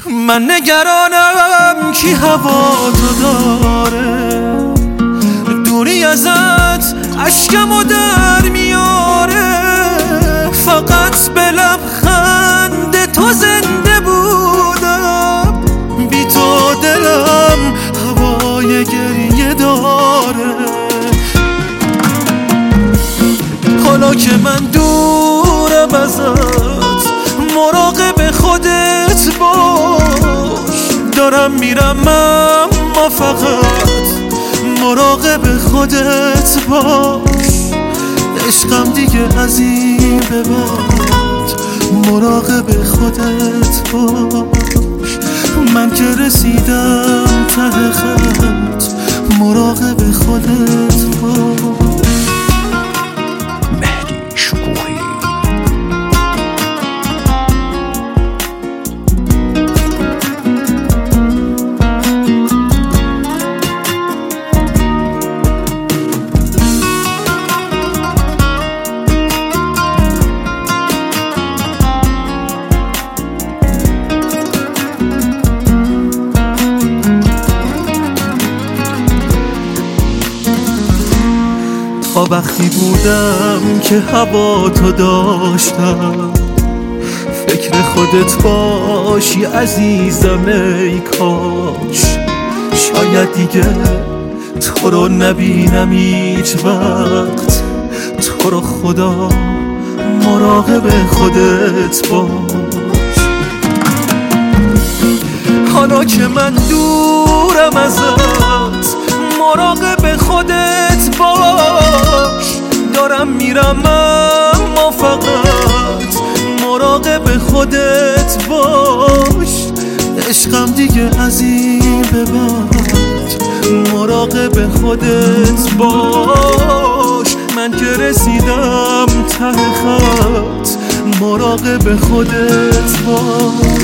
من نگرانم کی هوا تو داره، دوری ازت اشکمو در میاره. فقط به لبخند تو زنده بودم، بی تو دلم هوای گریه داره. حالا که من دورم ازت مراقب خودت باش، دارم میرم اما فقط مراقب خودت باش. عشقم دیگه از این به بعد مراقب خودت باش. من که رسیدم ته خط مراقب خودت باش. تا وقتی بودم که هوا تو داشتم، فکر خودت باشی عزیزم ای کاش. شاید دیگه تو رو نبینم هیچ وقت، تو رو خدا مراقب خودت باش. حالا که من دورم ازت مراقب خودت باش، دارم میرم اما فقط مراقب خودت باش. عشقم دیگه از این به بعد مراقب خودت باش. من که رسیدم ته خط مراقب خودت باش.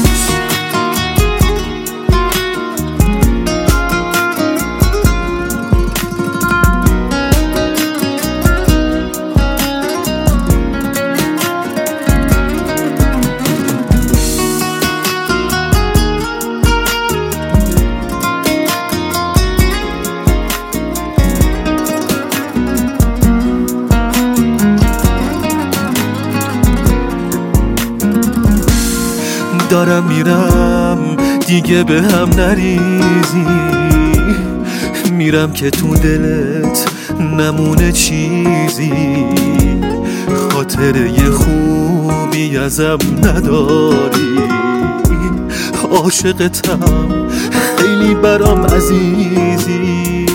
دارم میرم دیگه به هم نریزی، میرم که تو دلت نمونه چیزی. خاطره خوبی ازم نداری، عاشقتم خیلی برام عزیزی.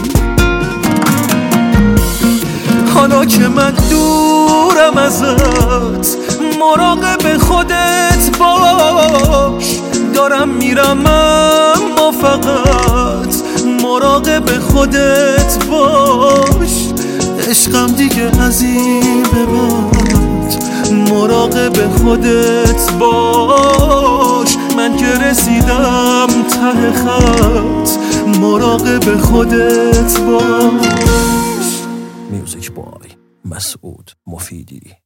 حالا که من دورم ازت مراقب خودت باش، دارم میرم اما فقط مراقب خودت باش. عشقم دیگه از این به بعد مراقب خودت باش. من که رسیدم ته خط مراقب خودت باش. میوزیک بای مسعود مفیدی.